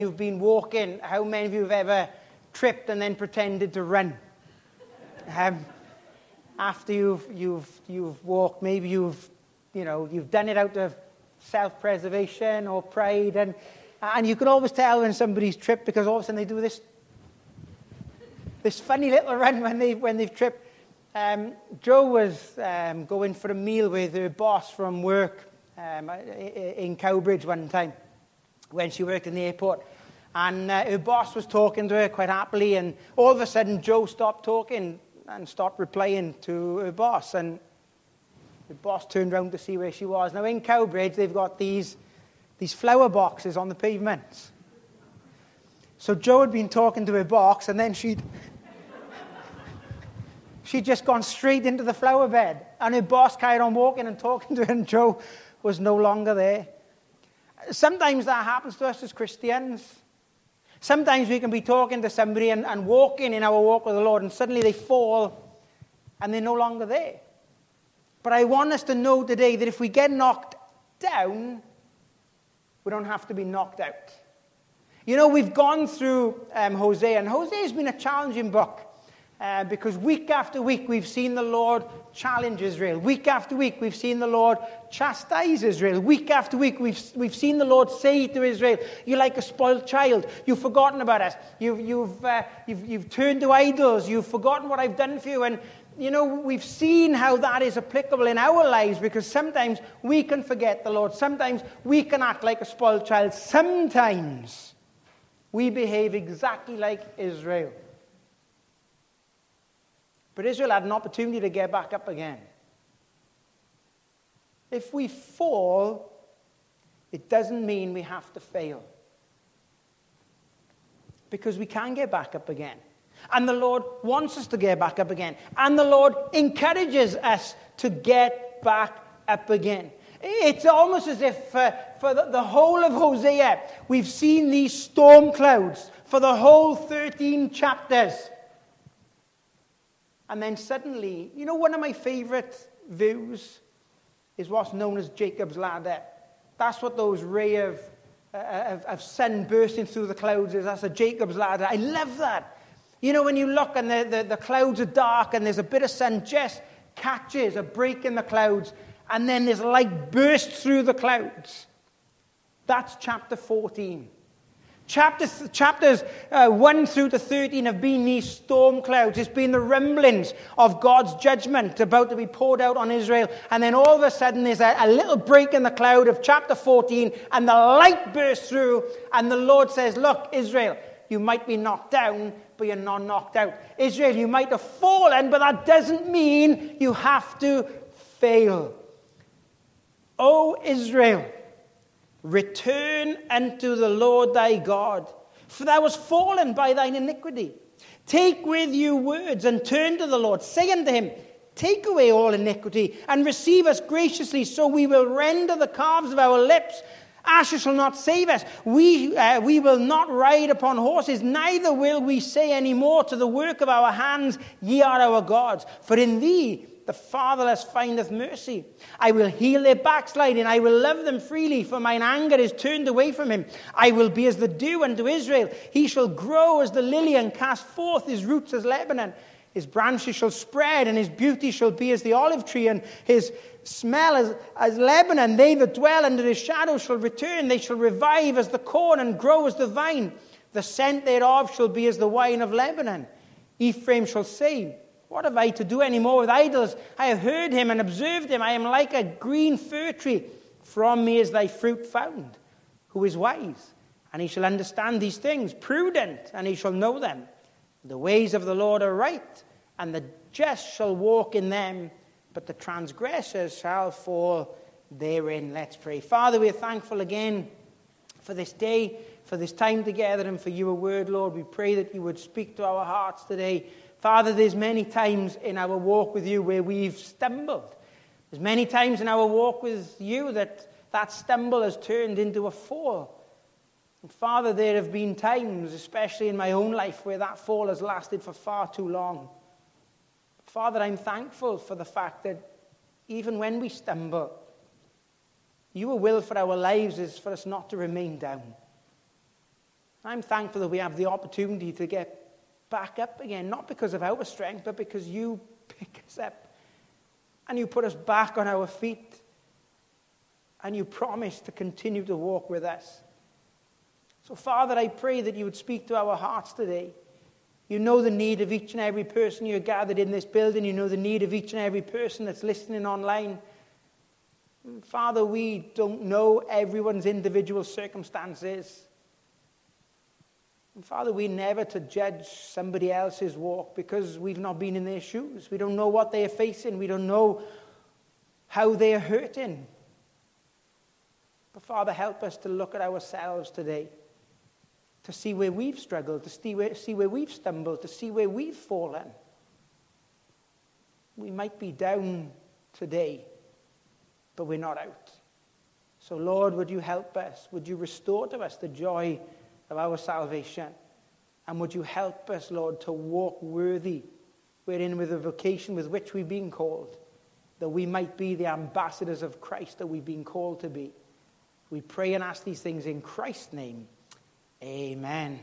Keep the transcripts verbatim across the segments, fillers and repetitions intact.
You've been walking. How many of you have ever tripped and then pretended to run? Um, after you've you've you've walked, maybe you've you know you've done it out of self-preservation or pride, and and you can always tell when somebody's tripped because all of a sudden they do this this funny little run when they when they've tripped. Um, Joe was um, going for a meal with her boss from work um, in Cowbridge one time when she worked in the airport. And uh, her boss was talking to her quite happily, and all of a sudden Joe stopped talking and stopped replying to her boss. And the boss turned around to see where she was. Now in Cowbridge, they've got these, these flower boxes on the pavements. So Joe had been talking to her box, and then she'd, she'd just gone straight into the flower bed. And her boss carried on walking and talking to her, and Joe was no longer there. Sometimes that happens to us as Christians. Sometimes we can be talking to somebody and, and walking in our walk with the Lord, and suddenly they fall and they're no longer there. But I want us to know today that if we get knocked down, we don't have to be knocked out. You know, we've gone through um, Hosea, and Hosea has been a challenging book. Uh, because week after week we've seen the Lord challenge Israel. Week after week we've seen the Lord chastise Israel. Week after week we've we've seen the Lord say to Israel, "You're like a spoiled child. You've forgotten about us. You've you've uh, you've you've turned to idols. You've forgotten what I've done for you." And you know, we've seen how that is applicable in our lives, because sometimes we can forget the Lord. Sometimes we can act like a spoiled child. Sometimes we behave exactly like Israel. But Israel had an opportunity to get back up again. If we fall, it doesn't mean we have to fail. Because we can get back up again. And the Lord wants us to get back up again. And the Lord encourages us to get back up again. It's almost as if uh, for the, the whole of Hosea, we've seen these storm clouds for the whole thirteen chapters. And then suddenly, you know, one of my favorite views is what's known as Jacob's ladder. That's what those ray of, uh, of, of sun bursting through the clouds is. That's a Jacob's ladder. I love that. You know, when you look and the, the, the clouds are dark and there's a bit of sun just catches a break in the clouds, and then there's light bursts through the clouds. That's chapter fourteen. Chapters, chapters uh, one through to thirteen have been these storm clouds. It's been the rumblings of God's judgment about to be poured out on Israel. And then all of a sudden there's a, a little break in the cloud of chapter fourteen, and the light bursts through, and the Lord says, "Look, Israel, you might be knocked down, but you're not knocked out. Israel, you might have fallen, but that doesn't mean you have to fail. O Israel, return unto the Lord thy God, for thou hast fallen by thine iniquity. Take with you words and turn to the Lord. Say unto him, take away all iniquity and receive us graciously, so we will render the calves of our lips. Asher shall not save us. We, uh, we will not ride upon horses, neither will we say any more to the work of our hands, ye are our gods. For in thee the fatherless findeth mercy. I will heal their backsliding. I will love them freely, for mine anger is turned away from him. I will be as the dew unto Israel. He shall grow as the lily and cast forth his roots as Lebanon. His branches shall spread, and his beauty shall be as the olive tree, and his smell as, as Lebanon. They that dwell under his shadow shall return. They shall revive as the corn and grow as the vine. The scent thereof shall be as the wine of Lebanon. Ephraim shall say, what have I to do any more with idols? I have heard him and observed him. I am like a green fir tree. From me is thy fruit found. Who is wise? And he shall understand these things. Prudent, and he shall know them. The ways of the Lord are right, and the just shall walk in them, but the transgressors shall fall therein. Let's pray. Father, we are thankful again for this day, for this time together, and for your word, Lord. We pray that you would speak to our hearts today. Father, there's many times in our walk with you where we've stumbled. There's many times in our walk with you that that stumble has turned into a fall. And Father, there have been times, especially in my own life, where that fall has lasted for far too long. Father, I'm thankful for the fact that even when we stumble, your will for our lives is for us not to remain down. I'm thankful that we have the opportunity to get back up again, not because of our strength, but because you pick us up and you put us back on our feet and you promise to continue to walk with us. So, Father, I pray that you would speak to our hearts today. You know the need of each and every person you're gathered in this building. You know the need of each and every person that's listening online. Father, we don't know everyone's individual circumstances. And Father, we're never to judge somebody else's walk because we've not been in their shoes. We don't know what they are facing. We don't know how they are hurting. But Father, help us to look at ourselves today, to see where we've struggled, to see where, see where we've stumbled, to see where we've fallen. We might be down today, but we're not out. So, Lord, would you help us? Would you restore to us the joy of our salvation? And would you help us, Lord, to walk worthy, wherein with the vocation with which we've been called, that we might be the ambassadors of Christ that we've been called to be. We pray and ask these things in Christ's name. Amen.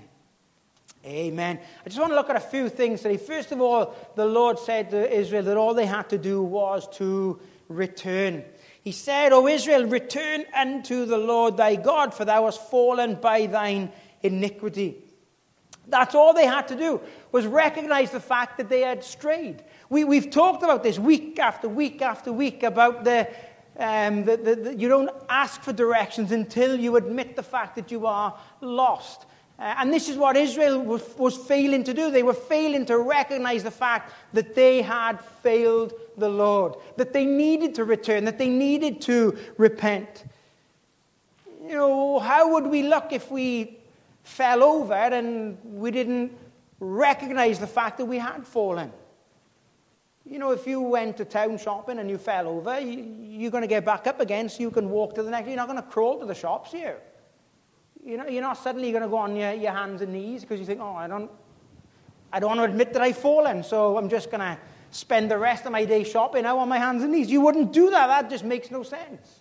Amen. I just want to look at a few things today. First of all, the Lord said to Israel that all they had to do was to return. He said, O Israel, return unto the Lord thy God, for thou hast fallen by thine iniquity. That's all they had to do, was recognize the fact that they had strayed. We, we've talked about this week after week after week about the, um, the, the, the you don't ask for directions until you admit the fact that you are lost. Uh, and this is what Israel was, was failing to do. They were failing to recognize the fact that they had failed the Lord, that they needed to return, that they needed to repent. You know, how would we look if we fell over and we didn't recognize the fact that we had fallen? You know, if you went to town shopping and you fell over, you, you're going to get back up again so you can walk to the next. You're not going to crawl to the shops here. You know, you're not suddenly going to go on your, your hands and knees because you think, oh, I don't, I don't want to admit that I've fallen, so I'm just going to spend the rest of my day shopping now on my hands and knees. You wouldn't do that. That just makes no sense.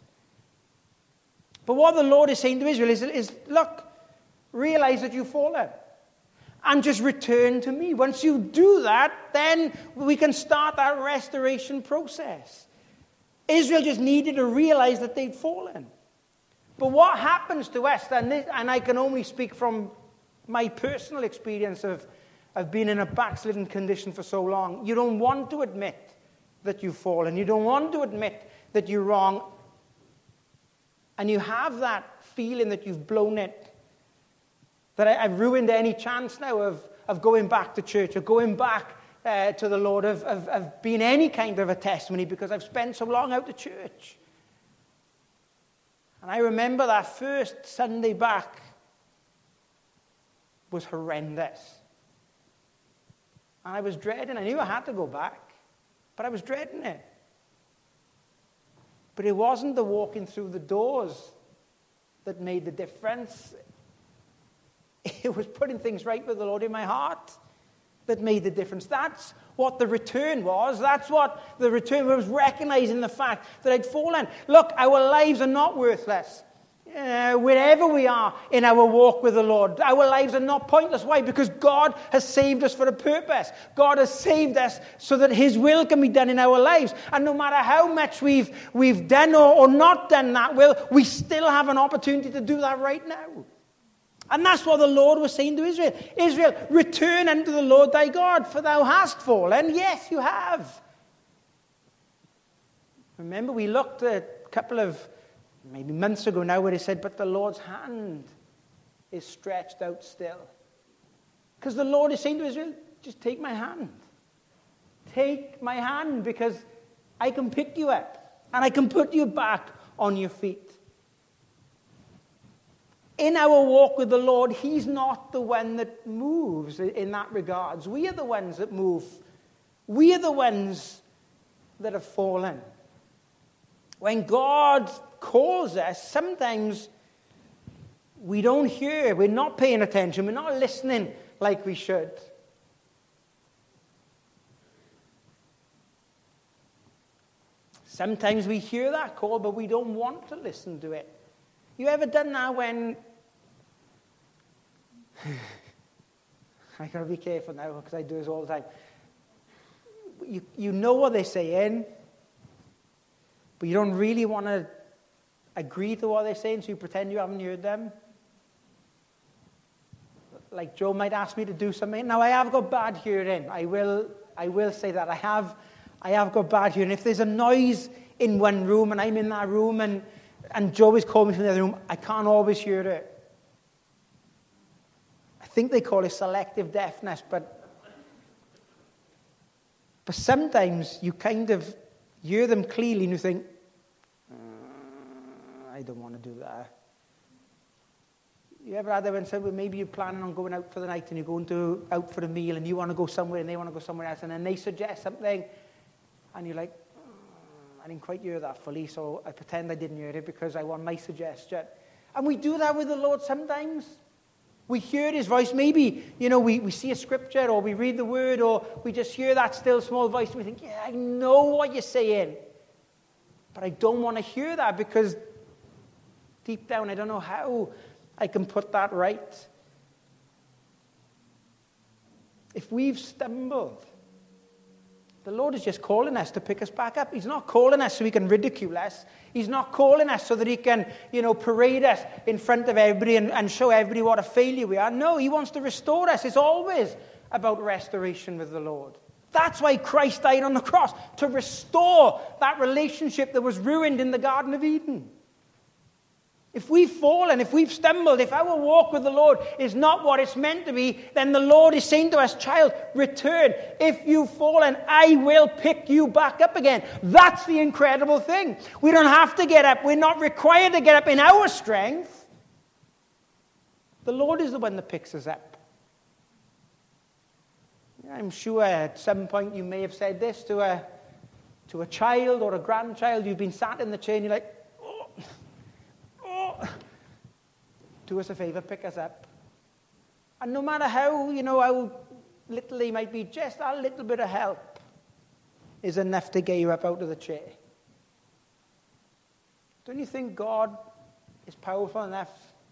But what the Lord is saying to Israel is, is look, realize that you've fallen and just return to me. Once you do that, then we can start that restoration process. Israel just needed to realize that they'd fallen. But what happens to us, and, this, and I can only speak from my personal experience of, of being in a backslidden condition for so long, you don't want to admit that you've fallen. You don't want to admit that you're wrong. And you have that feeling that you've blown it, that I, I've ruined any chance now of, of going back to church or going back uh, to the Lord, of, of, of being any kind of a testimony because I've spent so long out of church. And I remember that first Sunday back was horrendous. And I was dreading. I knew I had to go back, but I was dreading it. But it wasn't the walking through the doors that made the difference. It was putting things right with the Lord in my heart that made the difference. That's what the return was. That's what the return was, recognizing the fact that I'd fallen. Look, our lives are not worthless. Uh, wherever we are in our walk with the Lord, our lives are not pointless. Why? Because God has saved us for a purpose. God has saved us so that his will can be done in our lives. And no matter how much we've, we've done or, or not done that will, we still have an opportunity to do that right now. And that's what the Lord was saying to Israel. Israel, return unto the Lord thy God, for thou hast fallen. Yes, you have. Remember, we looked at a couple of, maybe months ago now, where he said, but the Lord's hand is stretched out still. Because the Lord is saying to Israel, just take my hand. Take my hand, because I can pick you up and I can put you back on your feet. In our walk with the Lord, he's not the one that moves in that regards. We are the ones that move. We are the ones that have fallen. When God calls us, sometimes we don't hear. We're not paying attention. We're not listening like we should. Sometimes we hear that call, but we don't want to listen to it. You ever done that when I got to be careful now because I do this all the time. You, you know what they're saying, but you don't really want to agree to what they're saying, so you pretend you haven't heard them. Like Joe might ask me to do something. Now, I have got bad hearing. I will I will say that. I have I have got bad hearing. If there's a noise in one room and I'm in that room and, and Joe is calling me from the other room, I can't always hear it. I think they call it selective deafness, but, but sometimes you kind of hear them clearly and you think, uh, I don't want to do that. You ever had that when somebody, maybe you're planning on going out for the night and you're going to out for a meal and you want to go somewhere and they want to go somewhere else and then they suggest something and you're like, mm, I didn't quite hear that fully, so I pretend I didn't hear it because I want my suggestion. And we do that with the Lord sometimes. We hear his voice. Maybe, you know, we, we see a scripture or we read the word or we just hear that still small voice and we think, yeah, I know what you're saying, but I don't want to hear that because deep down I don't know how I can put that right. If we've stumbled, the Lord is just calling us to pick us back up. He's not calling us so he can ridicule us. He's not calling us so that he can, you know, parade us in front of everybody and, and show everybody what a failure we are. No, he wants to restore us. It's always about restoration with the Lord. That's why Christ died on the cross, to restore that relationship that was ruined in the Garden of Eden. If we've fallen, if we've stumbled, if our walk with the Lord is not what it's meant to be, then the Lord is saying to us, child, return. If you've fallen, I will pick you back up again. That's the incredible thing. We don't have to get up. We're not required to get up in our strength. The Lord is the one that picks us up. I'm sure at some point you may have said this to a, to a child or a grandchild. You've been sat in the chair and you're like, do us a favor, pick us up. And no matter how, you know, how little they might be, just a little bit of help is enough to get you up out of the chair. Don't you think God is powerful enough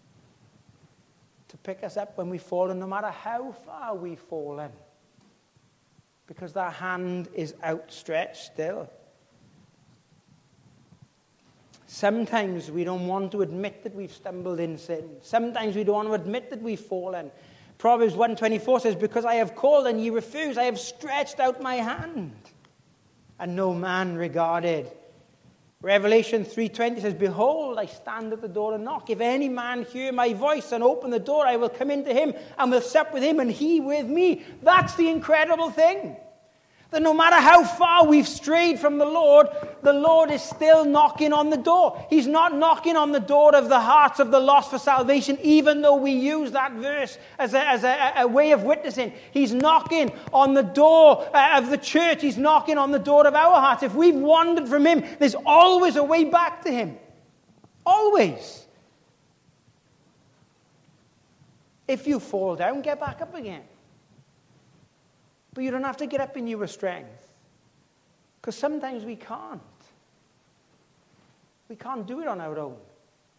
to pick us up when we've fallen, no matter how far we've fallen? Because that hand is outstretched still. Sometimes we don't want to admit that we've stumbled in sin. Sometimes we don't want to admit that we've fallen. Proverbs one twenty-four says, because I have called and ye refuse, I have stretched out my hand, and no man regarded. Revelation three twenty says, behold, I stand at the door and knock. If any man hear my voice and open the door, I will come into him and will sup with him and he with me. That's the incredible thing. That no matter how far we've strayed from the Lord, the Lord is still knocking on the door. He's not knocking on the door of the hearts of the lost for salvation, even though we use that verse as a, as a, a way of witnessing. He's knocking on the door of the church. He's knocking on the door of our hearts. If we've wandered from him, there's always a way back to him. Always. If you fall down, get back up again. But you don't have to get up in your strength. Because sometimes we can't. We can't do it on our own.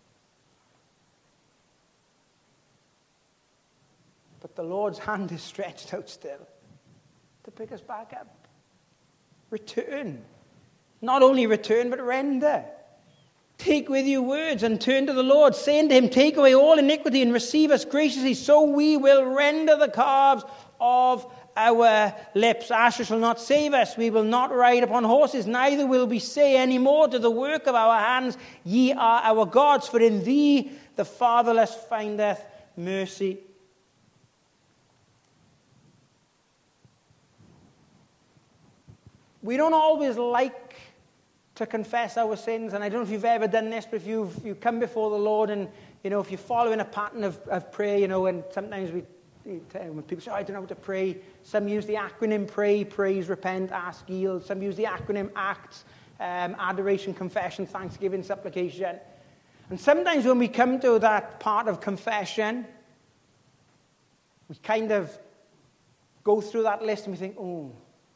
But the Lord's hand is stretched out still to pick us back up. Return. Not only return, but render. Take with you words and turn to the Lord, saying to him, take away all iniquity and receive us graciously, so we will render the calves of our lips. Asher shall not save us. We will not ride upon horses, neither will we say any more to the work of our hands, ye are our gods, for in thee the fatherless findeth mercy. We don't always like to confess our sins, and I don't know if you've ever done this, but if you've you come before the Lord and, you know, if you're following a pattern of, of prayer, you know, and sometimes we when people say, oh, I don't know how to pray. Some use the acronym PRAY, praise, repent, ask, yield. Some use the acronym ACT, um, adoration, confession, thanksgiving, supplication. And sometimes when we come to that part of confession, we kind of go through that list and we think, oh,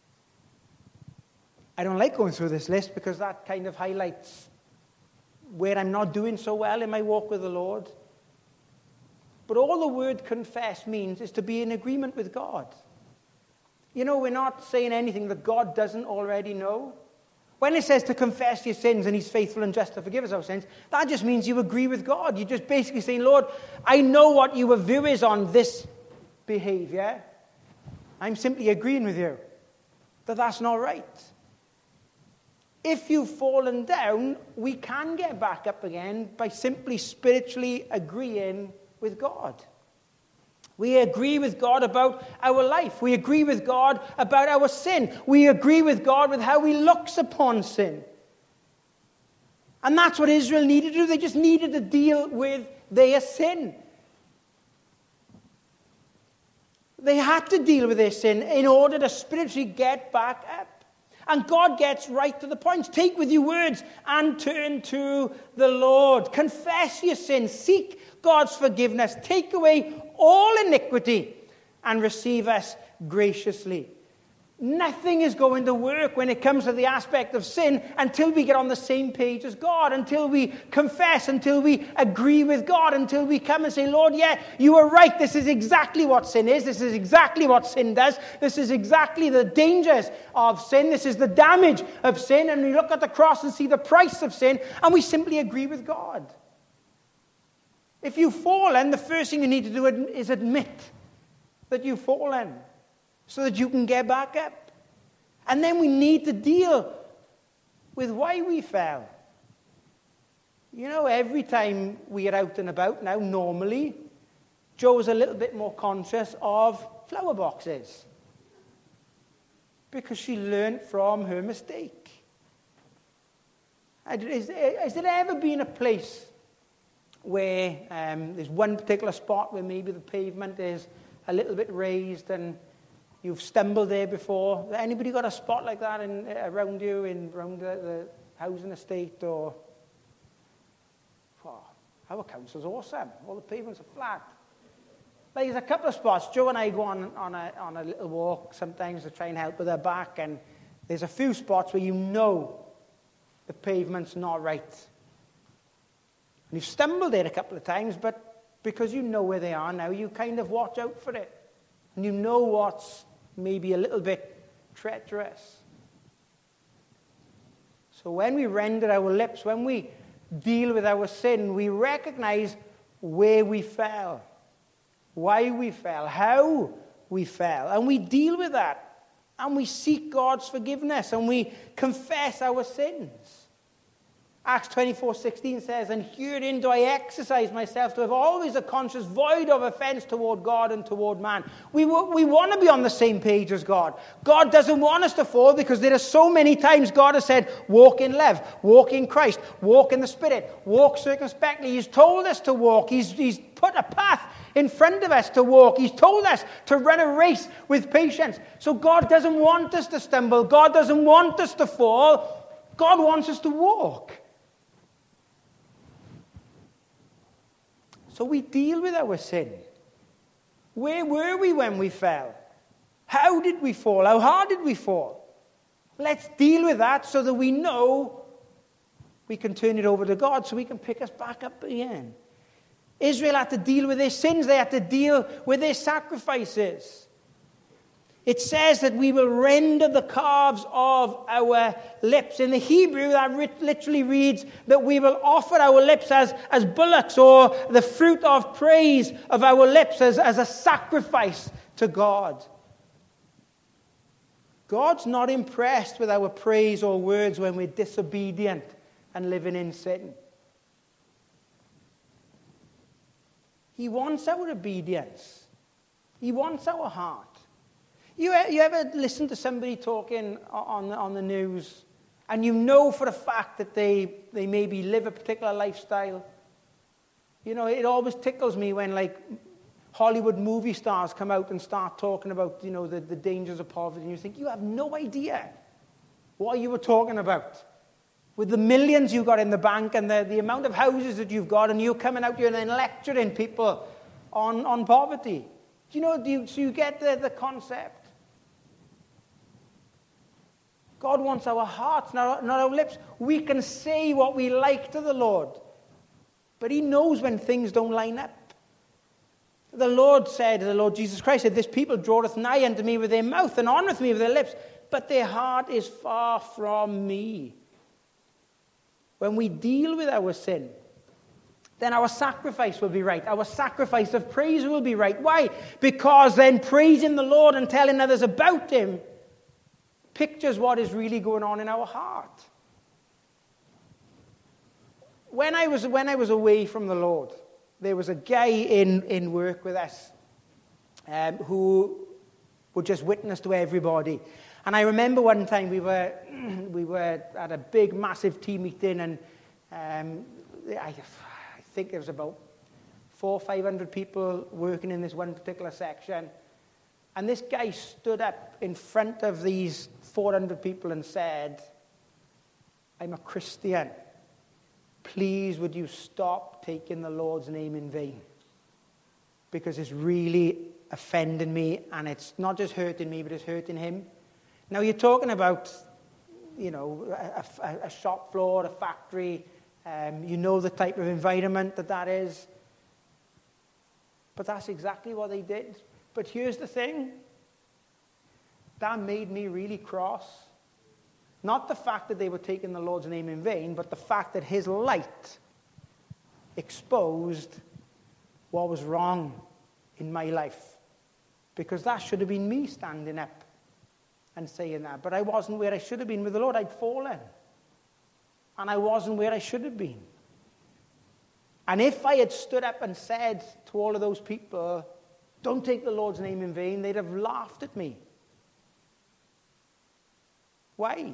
I don't like going through this list because that kind of highlights where I'm not doing so well in my walk with the Lord. But all the word confess means is to be in agreement with God. You know, we're not saying anything that God doesn't already know. When it says to confess your sins and he's faithful and just to forgive us our sins, that just means you agree with God. You're just basically saying, Lord, I know what your view is on this behavior. I'm simply agreeing with you that that's not right. If you've fallen down, we can get back up again by simply spiritually agreeing with God. We agree with God about our life. We agree with God about our sin. We agree with God with how he looks upon sin. And that's what Israel needed to do. They just needed to deal with their sin. They had to deal with their sin in order to spiritually get back up. And God gets right to the point. Take with you words and turn to the Lord. Confess your sin. Seek God's forgiveness. Take away all iniquity and receive us graciously. Nothing is going to work when it comes to the aspect of sin until we get on the same page as God, until we confess, until we agree with God, until we come and say, Lord, yeah, you are right. This is exactly what sin is. This is exactly what sin does. This is exactly the dangers of sin. This is the damage of sin. And we look at the cross and see the price of sin, and we simply agree with God. If you've fallen, the first thing you need to do is admit that you've fallen, so that you can get back up. And then we need to deal with why we fell. You know, every time we are out and about now, normally, Joe's a little bit more conscious of flower boxes, because she learned from her mistake. Has, has there ever been a place where um, there's one particular spot where maybe the pavement is a little bit raised and you've stumbled there before? Anybody got a spot like that in, around you, in around the, the housing estate? Or, wow, our council's awesome. All the pavements are flat. Like, there's a couple of spots. Joe and I go on, on, a, on a little walk sometimes to try and help with her back, and there's a few spots where you know the pavement's not right. And you've stumbled there a couple of times, but because you know where they are now, you kind of watch out for it. And you know what's maybe a little bit treacherous. So when we render our lips, when we deal with our sin, we recognize where we fell, why we fell, how we fell, and we deal with that. And we seek God's forgiveness, and we confess our sins. Acts twenty-four sixteen says, and herein do I exercise myself to have always a conscience void of offense toward God and toward man. We, we want to be on the same page as God. God doesn't want us to fall, because there are so many times God has said, walk in love, walk in Christ, walk in the Spirit, walk circumspectly. He's told us to walk. He's, he's put a path in front of us to walk. He's told us to run a race with patience. So God doesn't want us to stumble. God doesn't want us to fall. God wants us to walk. So we deal with our sin. Where were we when we fell? How did we fall? How hard did we fall? Let's deal with that so that we know we can turn it over to God, so we can pick us back up again. Israel had to deal with their sins. They had to deal with their sacrifices. It says that we will render the calves of our lips. In the Hebrew, that literally reads that we will offer our lips as, as bullocks, or the fruit of praise of our lips as, as a sacrifice to God. God's not impressed with our praise or words when we're disobedient and living in sin. He wants our obedience. He wants our heart. You, you ever listen to somebody talking on, on the news, and you know for a fact that they, they maybe live a particular lifestyle? You know, it always tickles me when, like, Hollywood movie stars come out and start talking about, you know, the, the dangers of poverty, and you think, you have no idea what you were talking about. With the millions you got in the bank and the, the amount of houses that you've got, and you're coming out here and then lecturing people on, on poverty. Do you know, do you, so you get the, the concept. God wants our hearts, not, not our lips. We can say what we like to the Lord, but he knows when things don't line up. The Lord said, the Lord Jesus Christ said, this people draweth nigh unto me with their mouth and honoureth me with their lips, but their heart is far from me. When we deal with our sin, then our sacrifice will be right. Our sacrifice of praise will be right. Why? Because then praising the Lord and telling others about him pictures what is really going on in our heart. When I was, when I was away from the Lord, there was a guy in, in work with us um, who would just witness to everybody. And I remember one time we were we were at a big, massive team meeting, and um, I, I think there was about four or five hundred people working in this one particular section. And this guy stood up in front of these four hundred people and said, "I'm a Christian. Please, would you stop taking the Lord's name in vain? Because it's really offending me, and it's not just hurting me, but it's hurting him." Now, you're talking about, you know, a, a, a shop floor, a factory. Um, you know the type of environment that that is. But that's exactly what they did. But here's the thing. That made me really cross. Not the fact that they were taking the Lord's name in vain, but the fact that his light exposed what was wrong in my life. Because that should have been me standing up and saying that. But I wasn't where I should have been with the Lord. I'd fallen. And I wasn't where I should have been. And if I had stood up and said to all of those people, "Don't take the Lord's name in vain," they'd have laughed at me. Why?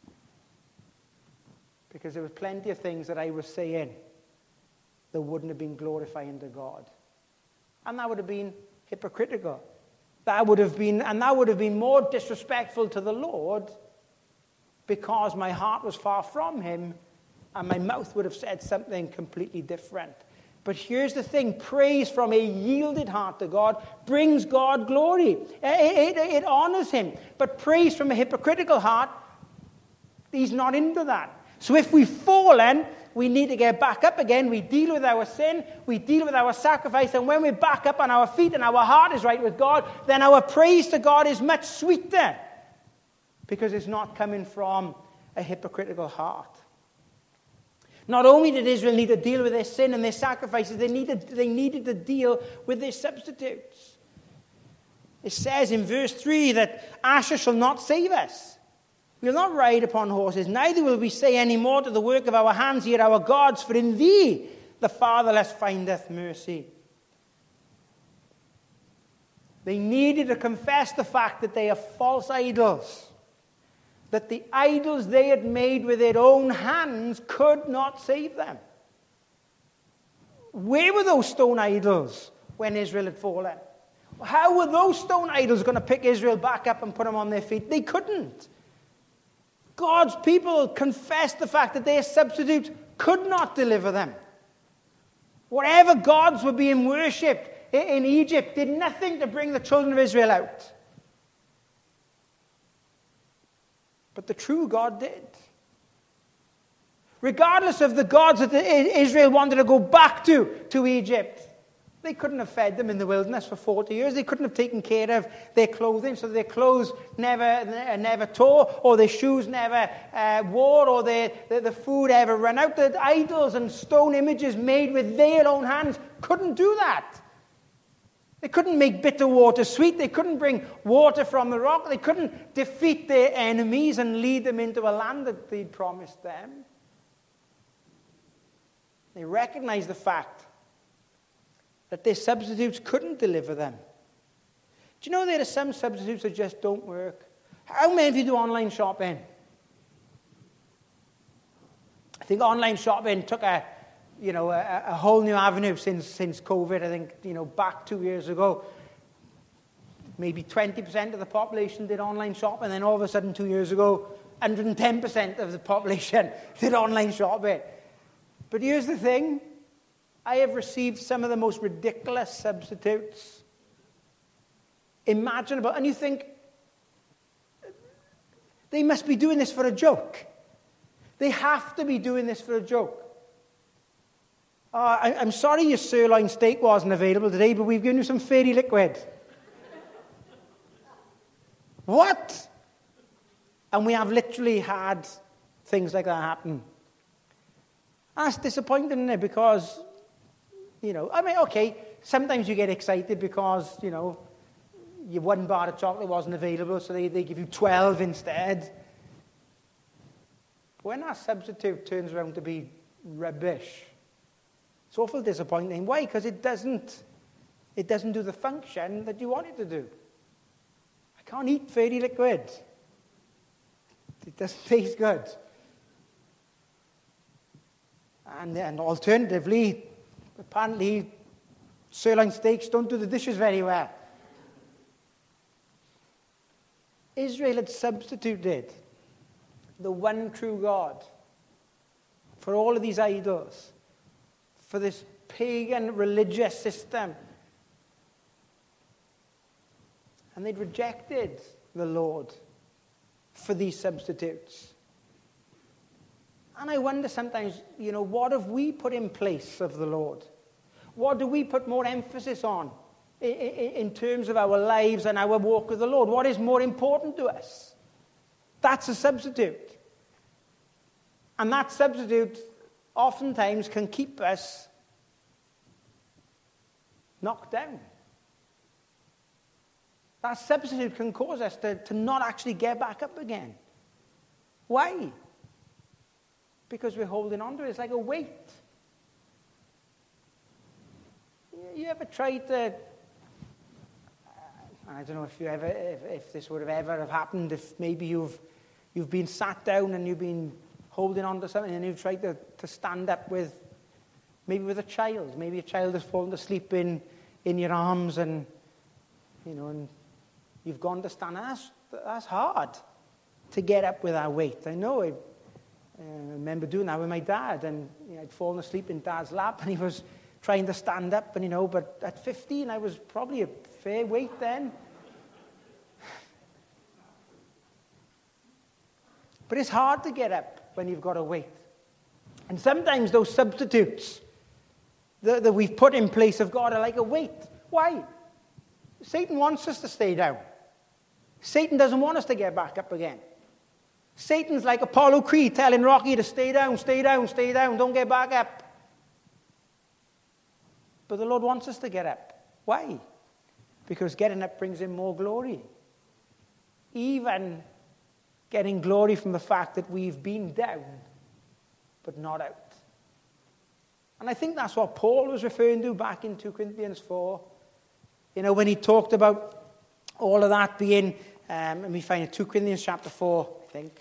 Because there were plenty of things that I was saying that wouldn't have been glorifying to God. And that would have been hypocritical. That would have been, and that would have been more disrespectful to the Lord, because my heart was far from him and my mouth would have said something completely different. But here's the thing. Praise from a yielded heart to God brings God glory. It, it, it honors him. But praise from a hypocritical heart, he's not into that. So if we've fallen, we need to get back up again. We deal with our sin. We deal with our sacrifice. And when we're back up on our feet and our heart is right with God, then our praise to God is much sweeter, because it's not coming from a hypocritical heart. Not only did Israel need to deal with their sin and their sacrifices, they needed, they needed to deal with their substitutes. It says in verse three that Asher shall not save us. We will not ride upon horses, neither will we say any more to the work of our hands, "Ye are our gods," for in thee the fatherless findeth mercy. They needed to confess the fact that they are false idols, that the idols they had made with their own hands could not save them. Where were those stone idols when Israel had fallen? How were those stone idols going to pick Israel back up and put them on their feet? They couldn't. God's people confessed the fact that their substitutes could not deliver them. Whatever gods were being worshipped in Egypt did nothing to bring the children of Israel out. But the true God did. Regardless of the gods that Israel wanted to go back to, to Egypt, they couldn't have fed them in the wilderness for forty years. They couldn't have taken care of their clothing, so their clothes never never tore, or their shoes never uh, wore, or their, the, the food ever ran out. The idols and stone images made with their own hands couldn't do that. They couldn't make bitter water sweet. They couldn't bring water from the rock. They couldn't defeat their enemies and lead them into a land that they'd promised them. They recognized the fact that their substitutes couldn't deliver them. Do you know there are some substitutes that just don't work? How many of you do online shopping? I think online shopping took a, you know, a, a whole new avenue since since COVID. I think, you know, back two years ago, maybe twenty percent of the population did online shopping, and then all of a sudden, two years ago, one hundred ten percent of the population did online shopping. But here's the thing. I have received some of the most ridiculous substitutes imaginable. And you think, they must be doing this for a joke. They have to be doing this for a joke. Oh, I, I'm sorry your sirloin steak wasn't available today, but we've given you some fairy liquid. What? And we have literally had things like that happen. That's disappointing, isn't it? Because, you know, I mean, okay, sometimes you get excited because, you know, your one bar of chocolate wasn't available, so they, they give you twelve instead. When that substitute turns around to be rubbish, it's awful disappointing. Why? Because it doesn't, it doesn't do the function that you want it to do. I can't eat fairy liquid. It doesn't taste good. And, and alternatively, apparently, sirloin steaks don't do the dishes very well. Israel had substituted the one true God for all of these idols, for this pagan religious system. And they'd rejected the Lord for these substitutes. And I wonder sometimes, you know, what have we put in place of the Lord? What do we put more emphasis on in, in, in terms of our lives and our walk with the Lord? What is more important to us? That's a substitute. And that substitute oftentimes can keep us knocked down. That substitute can cause us to, to not actually get back up again. Why? Because we're holding on to it. It's like a weight. You ever tried to... I don't know if you ever, if, if this would have ever have happened, if maybe you've you've been sat down and you've been holding on to something and you've tried to, to stand up with, maybe with a child. Maybe a child has fallen asleep in, in your arms and, you know, and you've gone to stand. That's, that's hard to get up with that weight. I know. I uh, remember doing that with my dad, and you know, I'd fallen asleep in Dad's lap, and he was trying to stand up, and you know, but at fifteen, I was probably a fair weight then. But it's hard to get up when you've got a weight. And sometimes those substitutes that, that we've put in place of God are like a weight. Why? Satan wants us to stay down. Satan doesn't want us to get back up again. Satan's like Apollo Creed telling Rocky to stay down, stay down, stay down, don't get back up. But the Lord wants us to get up. Why? Because getting up brings him more glory. Even getting glory from the fact that we've been down, but not out. And I think that's what Paul was referring to back in Second Corinthians four. You know, when he talked about all of that being, um, and we find it, Second Corinthians chapter four, I think.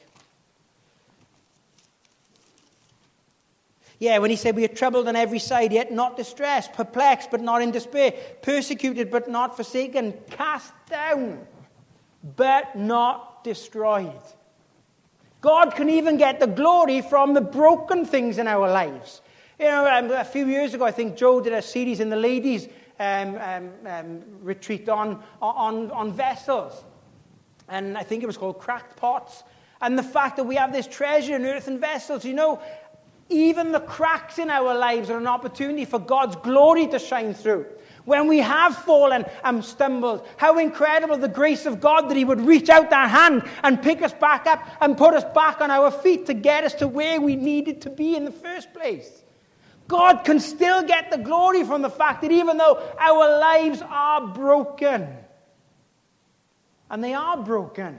Yeah, when he said, we are troubled on every side, yet not distressed, perplexed, but not in despair, persecuted, but not forsaken, cast down, but not destroyed. God can even get the glory from the broken things in our lives. You know, um, a few years ago, I think Joe did a series in the ladies' um, um, um, retreat on, on, on vessels. And I think it was called Cracked Pots. And the fact that we have this treasure in earthen vessels, you know, even the cracks in our lives are an opportunity for God's glory to shine through. When we have fallen and stumbled, how incredible the grace of God that he would reach out that hand and pick us back up and put us back on our feet to get us to where we needed to be in the first place. God can still get the glory from the fact that even though our lives are broken, and they are broken,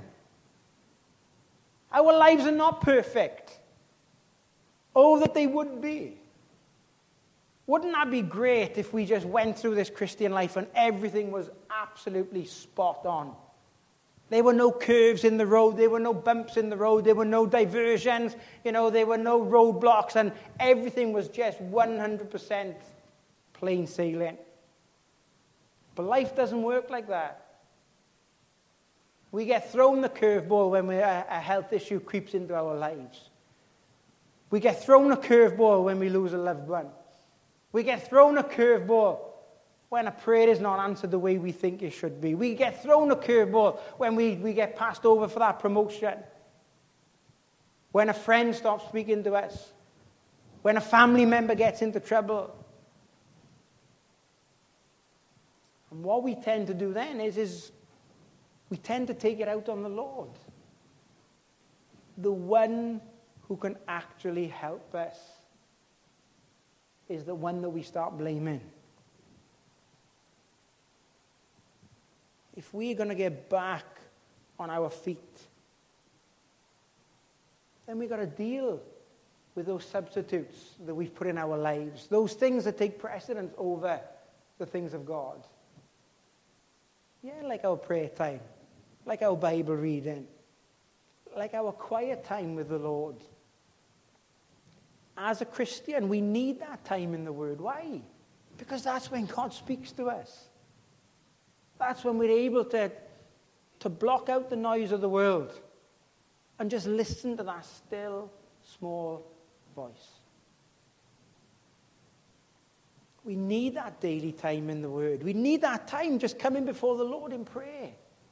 our lives are not perfect. Oh, that they would be. Wouldn't that be great if we just went through this Christian life and everything was absolutely spot on? There were no curves in the road. There were no bumps in the road. There were no diversions. You know, there were no roadblocks. And everything was just one hundred percent plain sailing. But life doesn't work like that. We get thrown the curveball when we, a, a health issue creeps into our lives. We get thrown a curveball when we lose a loved one. We get thrown a curveball when a prayer is not answered the way we think it should be. We get thrown a curveball when we, we get passed over for that promotion. When a friend stops speaking to us. When a family member gets into trouble. And what we tend to do then is, is we tend to take it out on the Lord. The one who can actually help us is the one that we start blaming. If we're going to get back on our feet, then we've got to deal with those substitutes that we've put in our lives, those things that take precedence over the things of God. Yeah, like our prayer time, like our Bible reading, like our quiet time with the Lord. As a Christian, we need that time in the Word. Why? Because that's when God speaks to us. That's when we're able to, to block out the noise of the world and just listen to that still, small voice. We need that daily time in the Word. We need that time just coming before the Lord in prayer.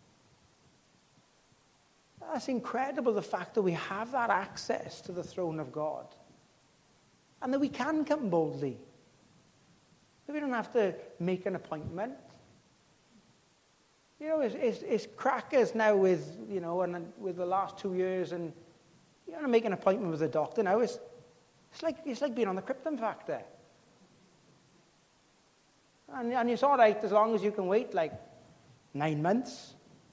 That's incredible, the fact that we have that access to the throne of God. And that we can come boldly. That we don't have to make an appointment. You know, it's, it's, it's crackers now with, you know, and with the last two years, and you don't make an appointment with a doctor now. It's, it's like it's like being on the Krypton Factor. And, and it's all right as long as you can wait like nine months.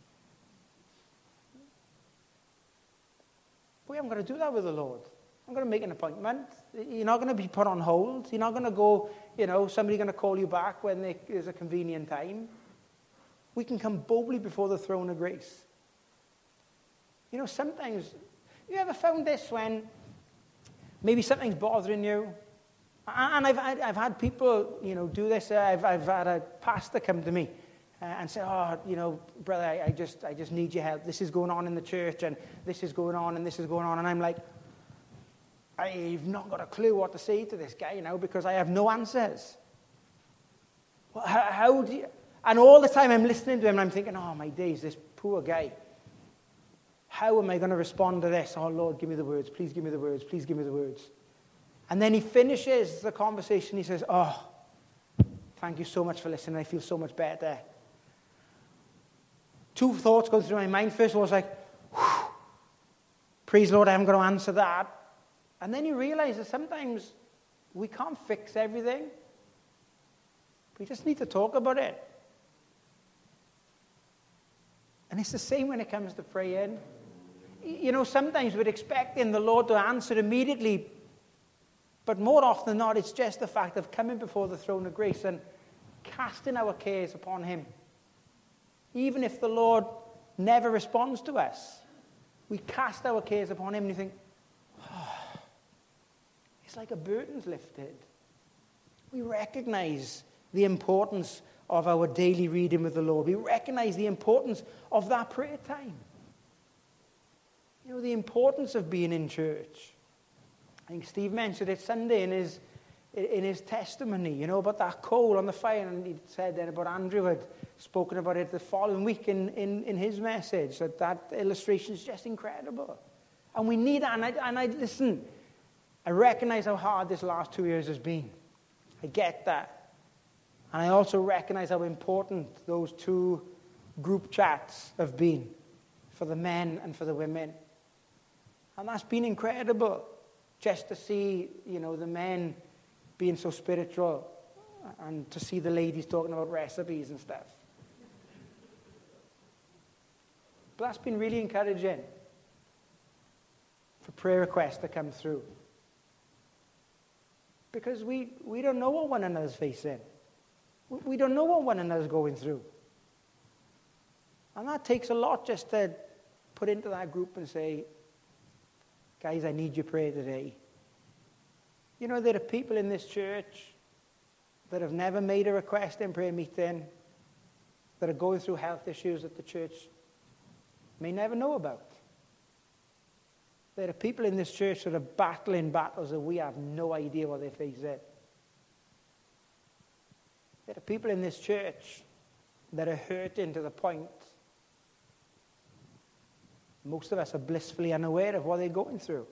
But we haven't got to do that with the Lord. I'm going to make an appointment. You're not going to be put on hold. You're not going to go, you know, somebody's going to call you back when there's a convenient time. We can come boldly before the throne of grace. You know, sometimes, you ever found this when maybe something's bothering you? And I've, I've had people, you know, do this. I've, I've had a pastor come to me and say, oh, you know, brother, I, I just I just need your help. This is going on in the church, and this is going on, and this is going on. And I'm like, I've not got a clue what to say to this guy, you know, because I have no answers. Well, how, how do you... And all the time I'm listening to him, and I'm thinking, oh, my days, this poor guy. How am I going to respond to this? Oh, Lord, give me the words. Please give me the words. Please give me the words. And then he finishes the conversation. He says, oh, thank you so much for listening. I feel so much better. Two thoughts go through my mind. First of all, I was like, whew, praise the Lord, I haven't got to answer that. And then you realize that sometimes we can't fix everything. We just need to talk about it. And it's the same when it comes to praying. You know, sometimes we're expecting the Lord to answer immediately, but more often than not, it's just the fact of coming before the throne of grace and casting our cares upon him. Even if the Lord never responds to us, we cast our cares upon him and you think, oh, it's like a burden's lifted. We recognize the importance of our daily reading with the Lord. We recognize the importance of that prayer time. You know, the importance of being in church. I think Steve mentioned it Sunday in his in his testimony, you know, about that coal on the fire, and he said then about Andrew had spoken about it the following week in, in, in his message, that that illustration is just incredible. And we need that, and I, and I listen, I recognize how hard this last two years has been. I get that. And I also recognize how important those two group chats have been for the men and for the women. And that's been incredible, just to see, you know, the men being so spiritual and to see the ladies talking about recipes and stuff. But that's been really encouraging for prayer requests to come through. Because we, we don't know what one another's facing. We don't know what one another's going through. And that takes a lot just to put into that group and say, guys, I need your prayer today. You know, there are people in this church that have never made a request in prayer meeting, that are going through health issues that the church may never know about. There are people in this church that are battling battles that we have no idea what they're facing. There are people in this church that are hurting to the point most of us are blissfully unaware of what they're going through.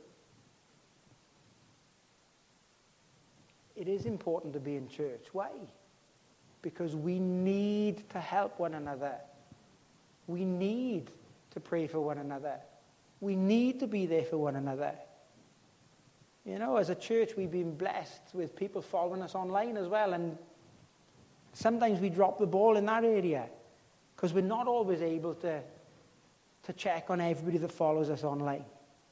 It is important to be in church. Why? because we need to help one another. We need to pray for one another. We need to be there for one another. You know, as a church, we've been blessed with people following us online as well, and sometimes we drop the ball in that area because we're not always able to, to check on everybody that follows us online.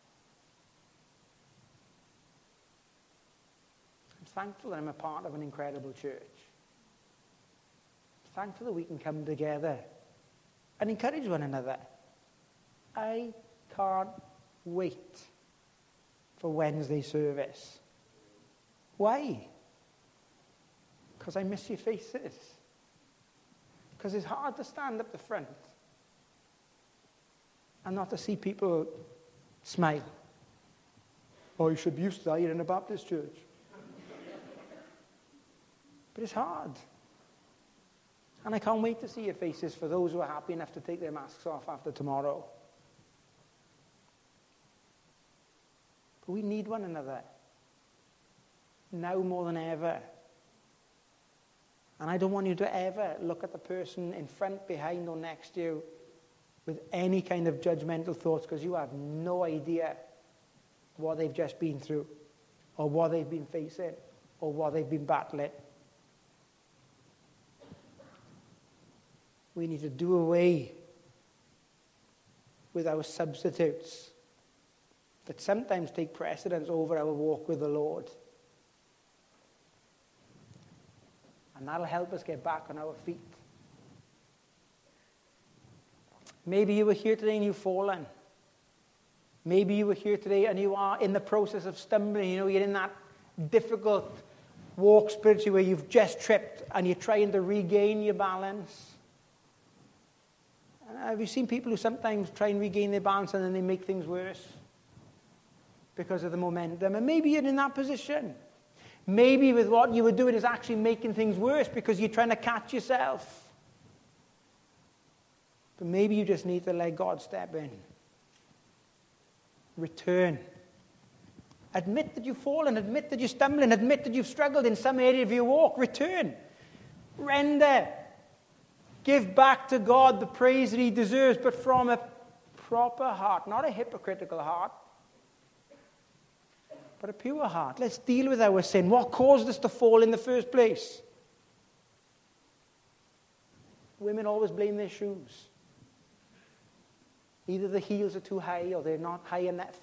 I'm thankful that I'm a part of an incredible church. I'm thankful that we can come together and encourage one another. I can't wait for Wednesday service. Why? Because I miss your faces. Because it's hard to stand up the front and not to see people smile. Oh, you should be used to that. You're in a Baptist church. But it's hard. And I can't wait to see your faces for those who are happy enough to take their masks off after tomorrow. But we need one another. Now more than ever. And I don't want you to ever look at the person in front, behind, or next to you with any kind of judgmental thoughts, because you have no idea what they've just been through, or what they've been facing, or what they've been battling. We need to do away with our substitutes that sometimes take precedence over our walk with the Lord. And that'll help us get back on our feet. Maybe you were here today and you've fallen. Maybe you were here today and you are in the process of stumbling. You know, you're in that difficult walk spiritually where you've just tripped and you're trying to regain your balance. And have you seen people who sometimes try and regain their balance and then they make things worse because of the momentum? And maybe you're in that position. Maybe with what you were doing is actually making things worse because you're trying to catch yourself. But maybe you just need to let God step in. Return. Admit that you've fallen. Admit that you're stumbling. Admit that you've struggled in some area of your walk. Return. Render. Give back to God the praise that he deserves, but from a proper heart, not a hypocritical heart, but a pure heart. Let's deal with our sin. What caused us to fall in the first place? Women always blame their shoes. Either the heels are too high or they're not high enough.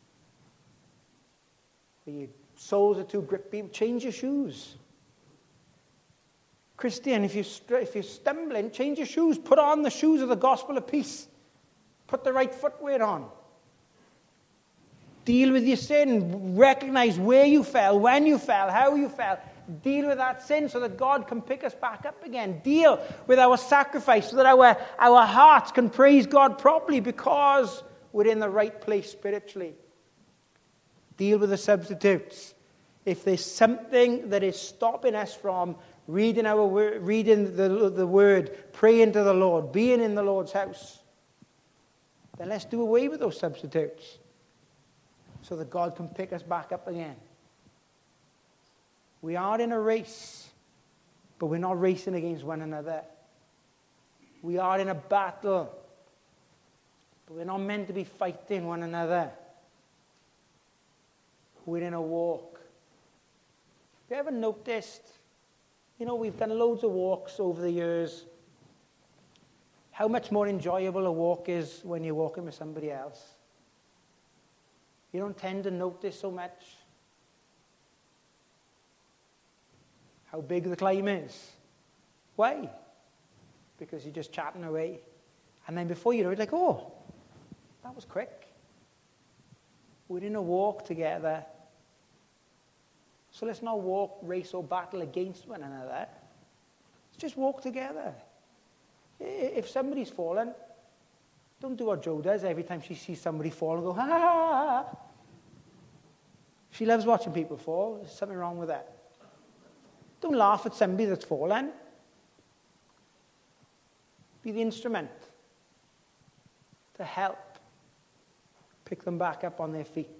Or your soles are too grippy. Change your shoes. Christian, if, you st- if you're stumbling, change your shoes. Put on the shoes of the gospel of peace. Put the right footwear on. Deal with your sin. Recognize where you fell, when you fell, how you fell. Deal with that sin so that God can pick us back up again. Deal with our sacrifice so that our, our hearts can praise God properly because we're in the right place spiritually. Deal with the substitutes. If there's something that is stopping us from reading our word, reading the, the word, praying to the Lord, being in the Lord's house, then let's do away with those substitutes so that God can pick us back up again. We are in a race, but we're not racing against one another. We are in a battle, but we're not meant to be fighting one another. We're in a walk. Have you ever noticed, you know, we've done loads of walks over the years, how much more enjoyable a walk is when you're walking with somebody else? You don't tend to notice so much how big the climb is. Why? Because you're just chatting away. And then before you know it, like, oh, that was quick. We're in a walk together. So let's not walk, race, or battle against one another. Let's just walk together. If somebody's fallen, don't do what Jo does every time she sees somebody fall and go, ha, ha, ha, ha. She loves watching people fall. There's something wrong with that. Don't laugh at somebody that's fallen. Be the instrument to help pick them back up on their feet.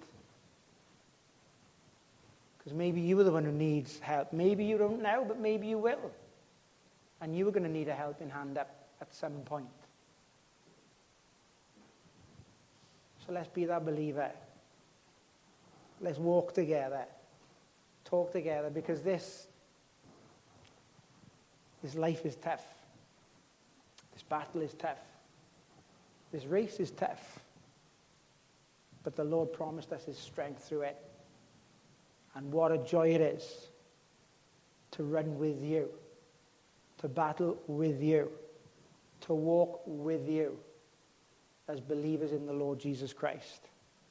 Because maybe you are the one who needs help. Maybe you don't know, but maybe you will. And you are going to need a helping hand up at some point. So let's be that believer. Let's walk together. Talk together, because this, this life is tough. This battle is tough. This race is tough. But the Lord promised us his strength through it. And what a joy it is to run with you, to battle with you, to walk with you as believers in the Lord Jesus Christ.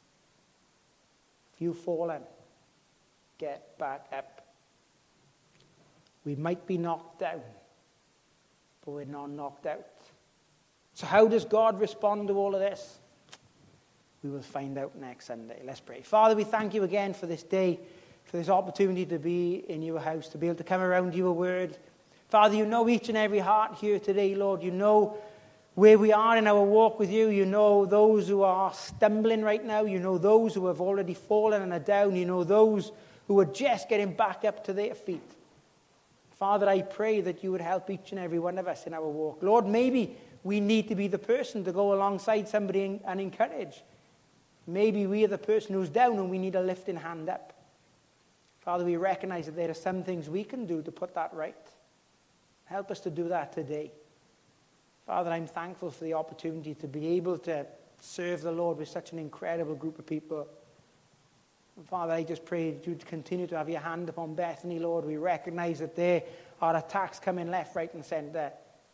If you've fallen, get back up. We might be knocked down, but we're not knocked out. So how does God respond to all of this? We will find out next Sunday. Let's pray. Father, we thank you again for this day, for this opportunity to be in your house, to be able to come around your word. Father, you know each and every heart here today, Lord. You know where we are in our walk with you. You know those who are stumbling right now. You know those who have already fallen and are down. You know those who are just getting back up to their feet. Father, I pray that you would help each and every one of us in our walk. Lord, maybe we need to be the person to go alongside somebody and encourage. Maybe we are the person who's down and we need a lifting hand up. Father, we recognize that there are some things we can do to put that right. Help us to do that today. Father, I'm thankful for the opportunity to be able to serve the Lord with such an incredible group of people. And Father, I just pray that you'd continue to have your hand upon Bethany, Lord. We recognize that there are attacks coming left, right, and center.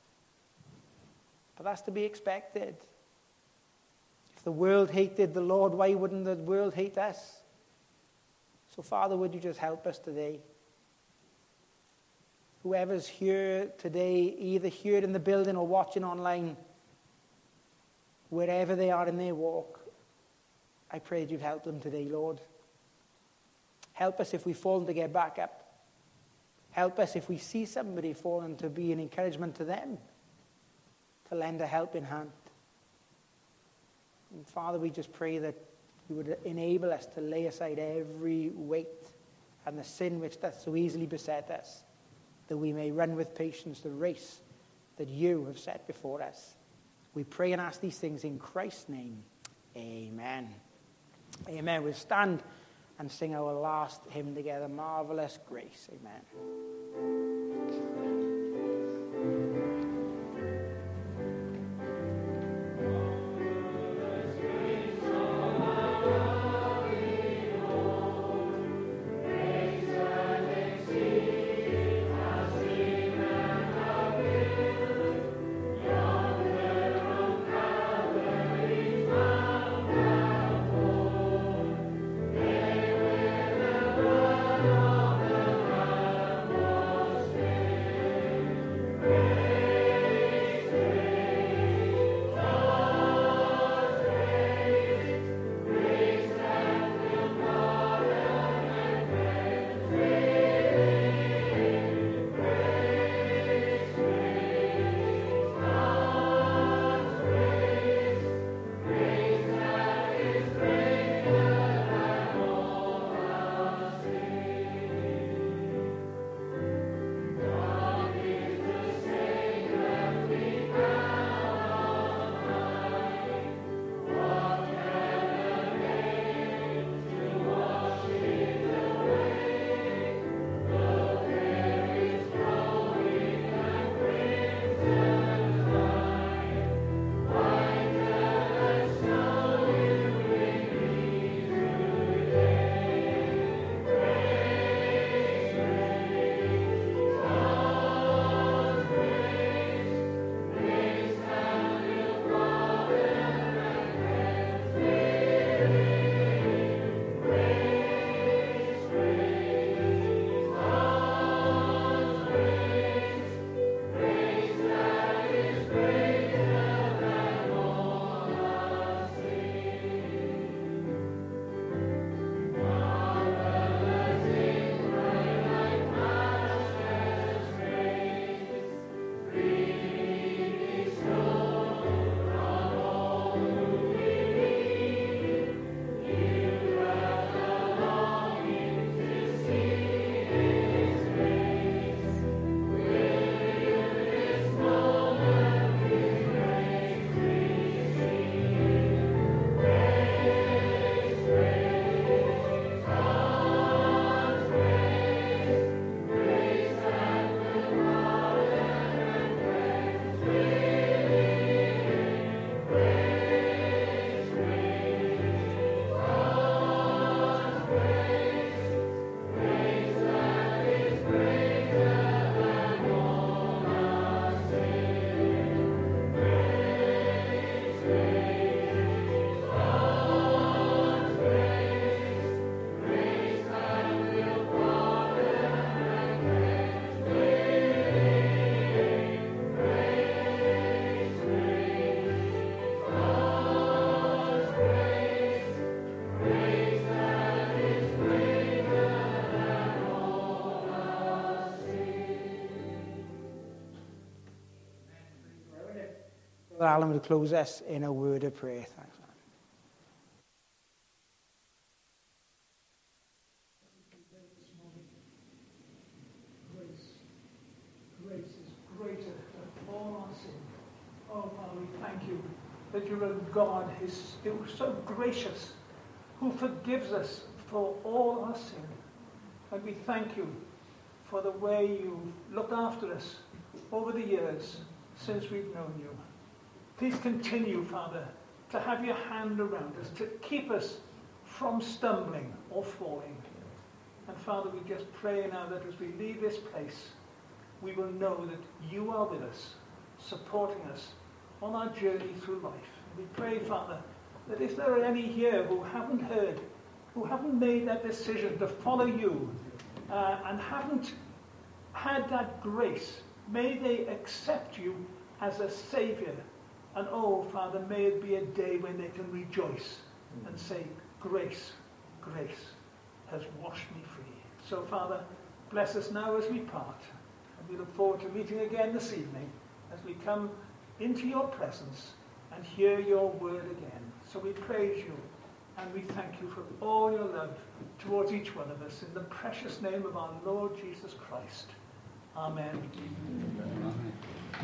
But that's to be expected. If the world hated the Lord, why wouldn't the world hate us? So, Father, would you just help us today? Whoever's here today, either here in the building or watching online, wherever they are in their walk, I pray that you'd help them today, Lord. Help us if we fall to get back up. Help us if we see somebody falling to be an encouragement to them, to lend a helping hand. And Father, we just pray that you would enable us to lay aside every weight and the sin which doth so easily beset us, that we may run with patience the race that you have set before us. We pray and ask these things in Christ's name. Amen. Amen. We'll stand and sing our last hymn together, Marvelous Grace. Amen. Alan will close us in a word of prayer. Thanks, man. Grace, grace is greater than all our sin. Oh, Father, we thank you that you're a God who is still so gracious, who forgives us for all our sin. And we thank you for the way you've looked after us over the years since we've known you. Please continue, Father, to have your hand around us, to keep us from stumbling or falling. And Father, we just pray now that as we leave this place, we will know that you are with us, supporting us on our journey through life. We pray, Father, that if there are any here who haven't heard, who haven't made that decision to follow you, uh, and haven't had that grace, may they accept you as a Saviour. And oh, Father, may it be a day when they can rejoice and say, grace, grace has washed me free. So, Father, bless us now as we part. And we look forward to meeting again this evening as we come into your presence and hear your word again. So we praise you and we thank you for all your love towards each one of us. In the precious name of our Lord Jesus Christ. Amen. Amen.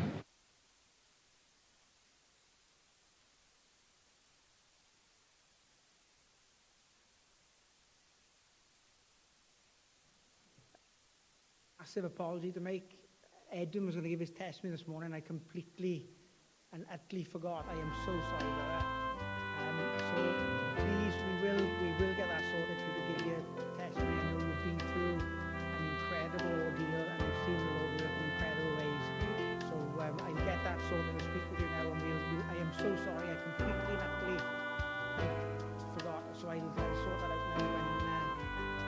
Massive apology to make. Edwin was going to give his testimony this morning. I completely and utterly forgot. I am so sorry about that. Um, so please, we will we will get that sorted for you to give your testimony. I know you've been through an incredible ordeal and you've seen the Lord work in incredible ways. So um, I'll get that sorted